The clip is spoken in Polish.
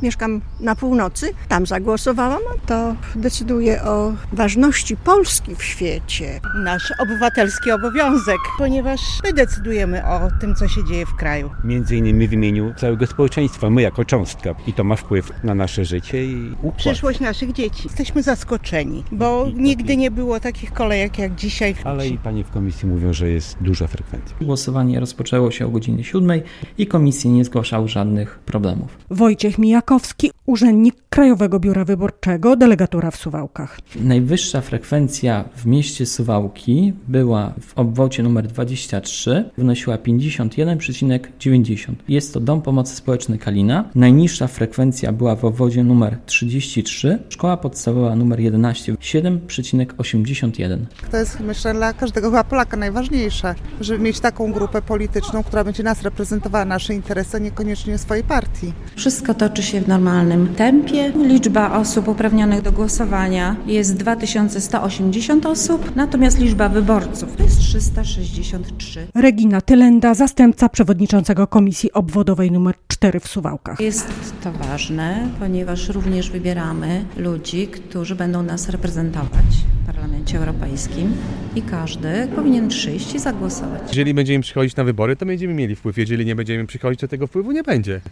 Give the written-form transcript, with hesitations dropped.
mieszkam na północy, tam zagłosowałam, a to decyduje o ważności Polski w świecie. Nasz obywatelski obowiązek, ponieważ my decydujemy o tym, co się dzieje w kraju. Między innymi w imieniu całego społeczeństwa, my jako cząstka. I to ma wpływ na nasze życie i układ. Przyszłość naszych dzieci. Jesteśmy zaskoczeni, bo nigdy nie było takich kolejek jak dzisiaj. Ale i panie w komisji mówią, że jest duża frekwencja. Głosowanie rozpoczęło się o godzinie 7 i komisje nie zgłaszały żadnych problemów. Wojciech Mijakowski, urzędnik Krajowego Biura Wyborczego, delegatura w Suwałkach. Najwyższa frekwencja w mieście Suwałki była w obwodzie numer 23, wynosiła 51,90. Jest to Dom Pomocy Społecznej Kalina. Najniższa frekwencja była w obwodzie numer 33, szkoła podstawowa numer 11, 7,81. To jest, myślę, dla każdego chyba Polaka najważniejsze, żeby mieć taką grupę polityczną, która będzie nas reprezentowała, nasze interesy, niekoniecznie swojej partii. Wszystko toczy się w normalnym tempie. Liczba osób uprawnionych do głosowania jest 2180 osób, natomiast liczba wyborców to jest 363. Regina Tylenda, zastępca przewodniczącego Komisji Obwodowej nr 4 w Suwałkach. Jest to ważne, ponieważ również wybieramy ludzi, którzy będą nas reprezentować w Parlamencie Europejskim i każdy powinien przyjść i zagłosować. Jeżeli będziemy przychodzić na wybory, to będziemy mieli wpływ. Jeżeli nie będziemy przychodzić, to tego wpływu nie będzie.